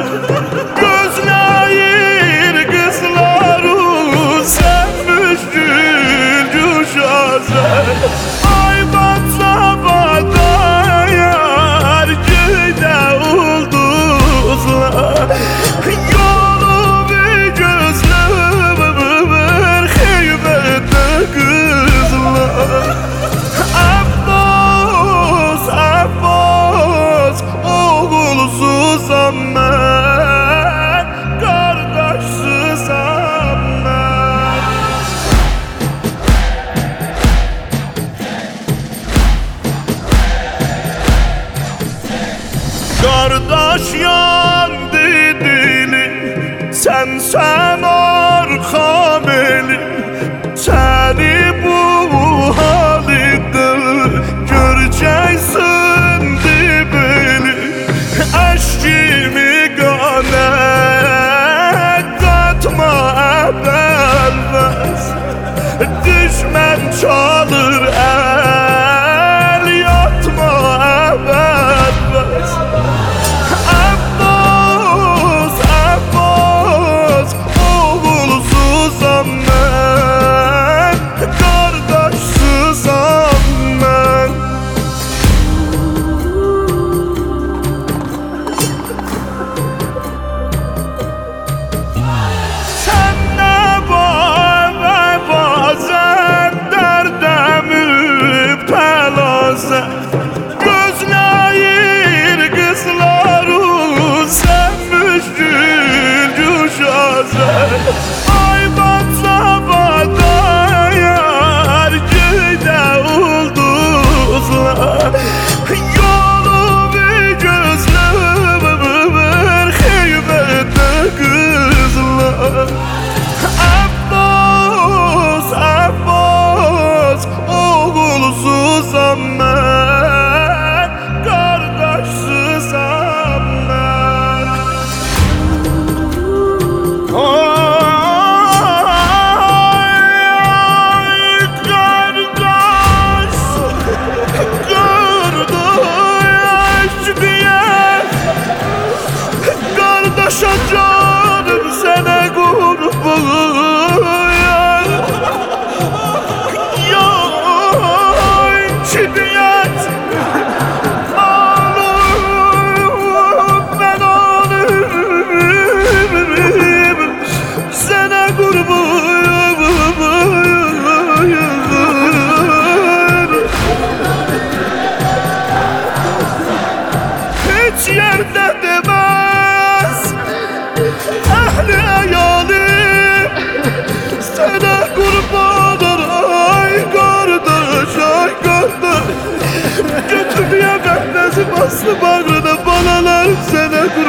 Gözləyir qızları sənmiş gül güşəzər. Ay batsabada yar göydə ulduzlar. Yolu bir gözləmir xeybətdə qızlar. Abbas, Abbas, oğulsuzam mən, qardaşsızam mən. Qardaş yandı dilim, sənsən arxam elim. Səni bu halıdır görəcəksin dibini. Əşkimi qanə qatma əbəlməz. Düşmən çalır əl yatma əbəlməz. Abbas, Abbas, oğulsuzam mən, qardaşsızam mən. Sən nə var və bazən dərdə mübtəlasən. Gözləyir qızları sənmiş gül güşəzər. Ay batsabada yar göydə ulduzlar. Yolu bir gözləmir xeybətdə qızlar. Abbas, Abbas, oğulsuzam mən, qardaşsızam mən. Ay qardaş, qardaş diye qardaşa canım sənə qurban. Yoy şiddet malum ben alırım sənə qurban. Heç yerdə deməz əhli əyalim sənə qurbandır. Ay qardaş, ay qardaş, götürmeye bəndəzi bastı bağrına, balalarım sənə qurban.